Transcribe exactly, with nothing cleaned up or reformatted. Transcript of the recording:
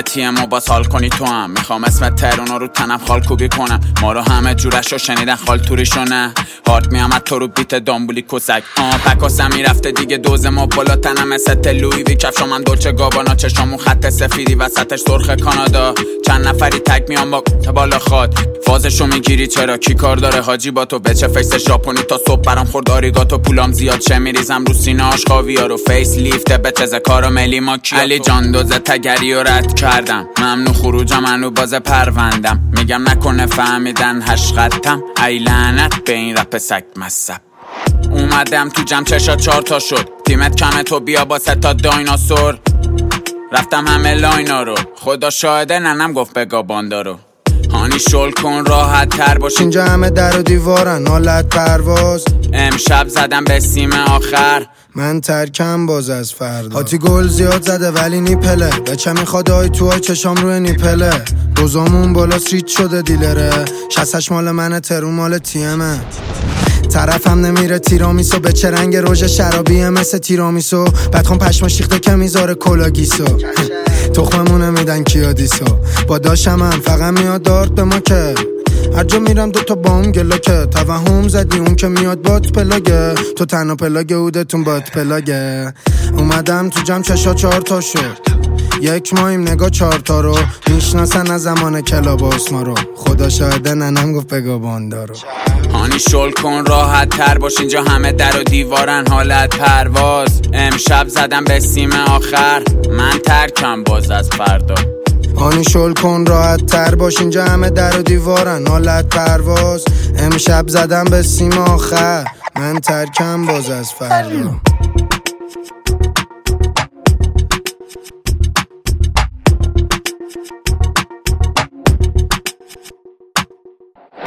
تیم و باز حال کنی تو هم. میخوام اسم ترونا رو تنم خال کوبی کنم. ما رو همه جورشو شنیدن خال توریشو نه. هارت میامد تو رو بیت دامبولی کسک. آه پکاسم میرفته دیگه دوز ما بالا تنم مثل تلوی وی کفشام من دولچه گابانا. چشامون خط سفیدی وسطش سرخ کانادا. چند نفری تک میان با بالا خواد. فازشو میگیری چرا کی کار داره حاجی با تو؟ بچه فیس ژاپنی تا صبح برام خورد آریگاتو. پولام زیاد چه میریزم رو سینه‌اش خاویار و فیس لیفت بچه کاراملی ماکیاتو. علی جان دوزه تگری و رد کردم. ممنون خروجم منو باز پروندم. میگم نکنه فهمیدن هش خطم. ای لعنت به این رپ سگ مصب. اومدم تو جمع چشا چار تا شد. تیمت کمه تو بیا با سه تا دایناسور. رفتم همه لاینا رو. خدا شاهده ننم گفت بگا باندا رو. هانی شل کن راحت تر باش. اینجا همه در و دیوارن حالت پرواز. امشب زدم به سیم آخر. من ترکم باز از فردا. هاتی گل زیاد زده ولی نیپله. بچه میخواد آی تو آی چشام روی نیپله. دوزامون بالا سیت شده دیلره. شستش مال منه ترون مال تیمه. طرفم نمیره تیرامیسو. به چه رنگ روژ شرابیه مثل تیرامیسو. بدخون پشما شیخته که میذاره کلاگیسو. تخممونه میدن کیادیسو. با داشم هم فقط میاد دارت به ما که هر جا میرم دوتا بام گلاکه. توهم زدی اون که میاد بات پلاگه. تو تنها پلاگه اودتون بات پلاگه. اومدم تو جمع چشا چهار تا شد. یک ماهیم نگاه چهار تا رو. میشناسن از زمان کلاباس ما رو. خدا شاهده ننم گفت بگا باندا رو. هانی شل کن راحت تر باش. اینجا همه در و دیوارن حالت پرواز. امشب زدم به سیم آخر. من ترکم باز از فردا. هانی شل کن راحت تر باش. اینجا همه در و دیوارن حالت پرواز. امشب زدم به سیم آخر. من ترکم باز از فردا.